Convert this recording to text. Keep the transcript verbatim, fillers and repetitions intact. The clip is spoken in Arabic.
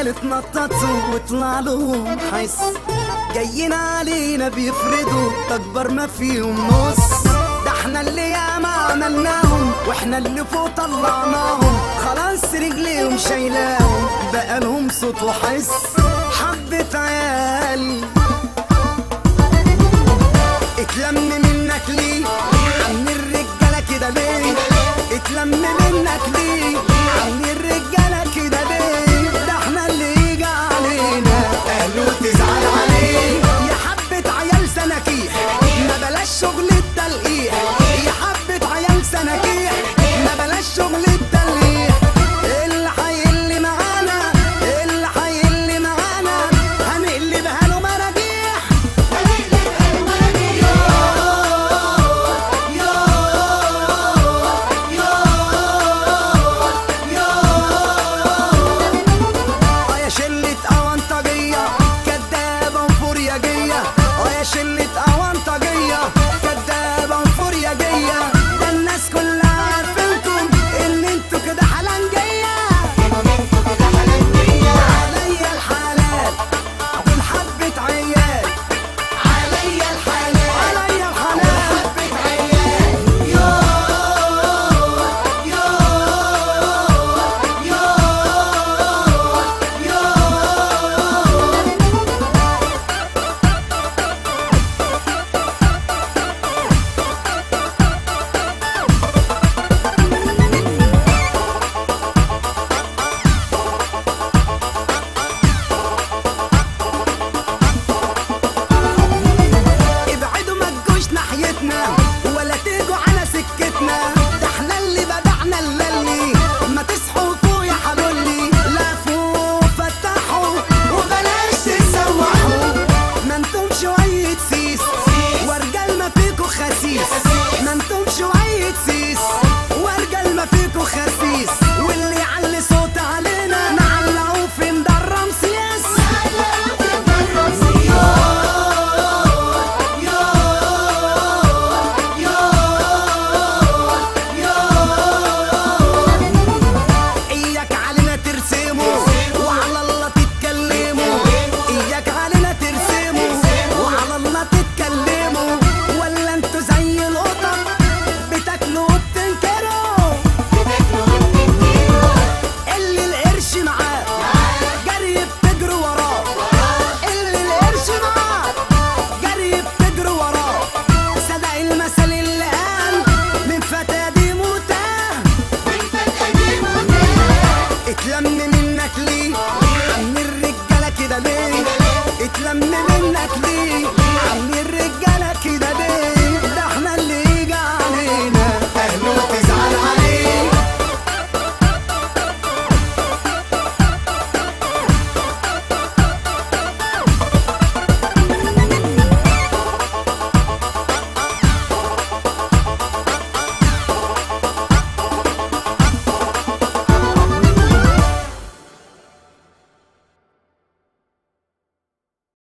الرجال اتنططوا وطلع لهم حس، جايين علينا بيفردوا اكبر ما فيهم نص. ده احنا اللي ياما عملناهم واحنا اللي فوق طلعناهم، خلاص رجليهم شايلاهم بقى لهم صوت وحس. حبة عيال اتلم منك ليه عم الرجالة كده ليه؟ اتلم منك ليه عم الرجالة كده ليه؟